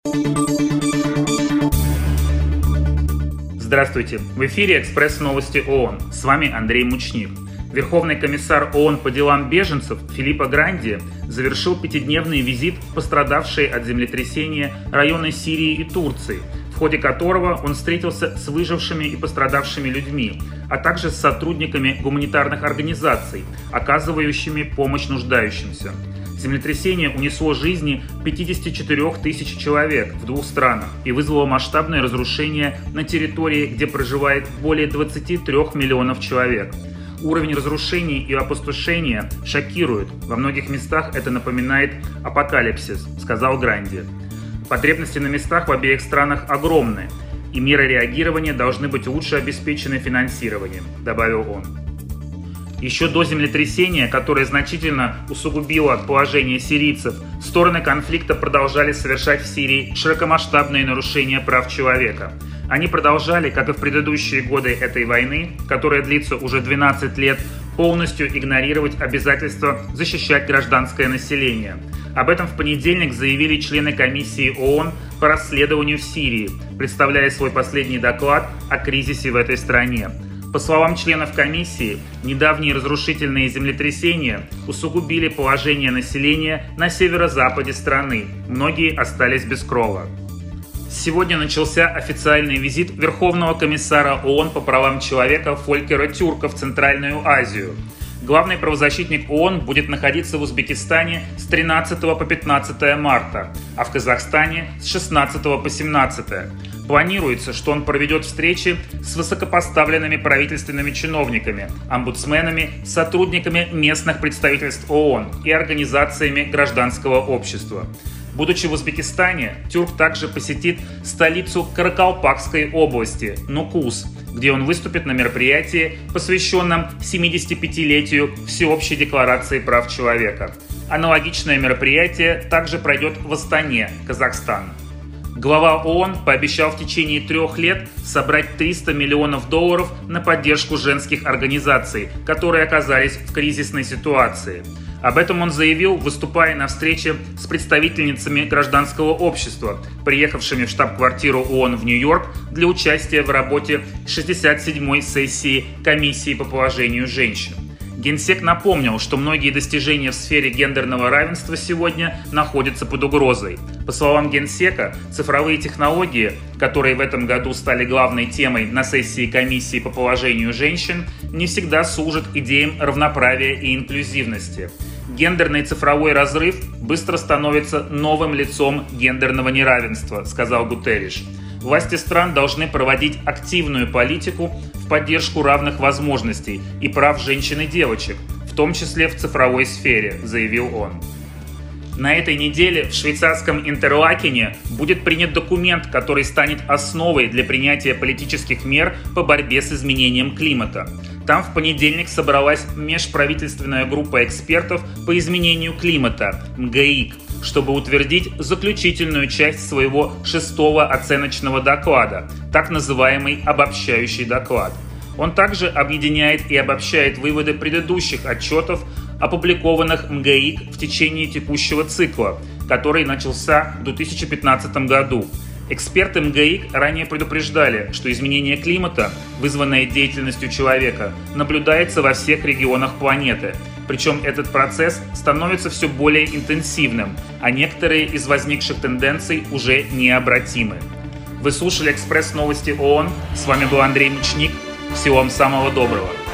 Здравствуйте! В эфире «Экспресс-новости ООН». С вами Андрей Мучник. Верховный комиссар ООН по делам беженцев Филиппо Гранди завершил пятидневный визит в пострадавшие от землетрясения районы Сирии и Турции, в ходе которого он встретился с выжившими и пострадавшими людьми, а также с сотрудниками гуманитарных организаций, оказывающими помощь нуждающимся. Землетрясение унесло жизни 54 тысяч человек в двух странах и вызвало масштабное разрушение на территории, где проживает более 23 миллионов человек. Уровень разрушений и опустошения шокирует. Во многих местах это напоминает апокалипсис, сказал Гранди. Потребности на местах в обеих странах огромны, и меры реагирования должны быть лучше обеспечены финансированием, добавил он. Еще до землетрясения, которое значительно усугубило положение сирийцев, стороны конфликта продолжали совершать в Сирии широкомасштабные нарушения прав человека. Они продолжали, как и в предыдущие годы этой войны, которая длится уже 12 лет, полностью игнорировать обязательство защищать гражданское население. Об этом в понедельник заявили члены комиссии ООН по расследованию в Сирии, представляя свой последний доклад о кризисе в этой стране. По словам членов комиссии, недавние разрушительные землетрясения усугубили положение населения на северо-западе страны. Многие остались без крова. Сегодня начался официальный визит Верховного комиссара ООН по правам человека Фолькера Тюрка в Центральную Азию. Главный правозащитник ООН будет находиться в Узбекистане с 13 по 15 марта, а в Казахстане с 16 по 17. Планируется, что он проведет встречи с высокопоставленными правительственными чиновниками, омбудсменами, сотрудниками местных представительств ООН и организациями гражданского общества. Будучи в Узбекистане, Тюрк также посетит столицу Каракалпакской области – Нукус, где он выступит на мероприятии, посвященном 75-летию Всеобщей декларации прав человека. Аналогичное мероприятие также пройдет в Астане, Казахстан. Глава ООН пообещал в течение 3 лет собрать $300 миллионов на поддержку женских организаций, которые оказались в кризисной ситуации. Об этом он заявил, выступая на встрече с представительницами гражданского общества, приехавшими в штаб-квартиру ООН в Нью-Йорк для участия в работе 67-й сессии Комиссии по положению женщин. Генсек напомнил, что многие достижения в сфере гендерного равенства сегодня находятся под угрозой. По словам Генсека, цифровые технологии, которые в этом году стали главной темой на сессии Комиссии по положению женщин, не всегда служат идеям равноправия и инклюзивности. Гендерный цифровой разрыв быстро становится новым лицом гендерного неравенства, сказал Гутерриш. Власти стран должны проводить активную политику в поддержку равных возможностей и прав женщин и девочек, в том числе в цифровой сфере, заявил он. На этой неделе в швейцарском Интерлакене будет принят документ, который станет основой для принятия политических мер по борьбе с изменением климата. Там в понедельник собралась межправительственная группа экспертов по изменению климата МГИК, чтобы утвердить заключительную часть своего 6-го оценочного доклада, так называемый обобщающий доклад. Он также объединяет и обобщает выводы предыдущих отчетов, опубликованных МГИК в течение текущего цикла, который начался в 2015 году. Эксперты МГИК ранее предупреждали, что изменение климата, вызванное деятельностью человека, наблюдается во всех регионах планеты. Причем этот процесс становится все более интенсивным, а некоторые из возникших тенденций уже необратимы. Вы слушали «Экспресс-новости ООН». С вами был Андрей Мучник. Всего вам самого доброго.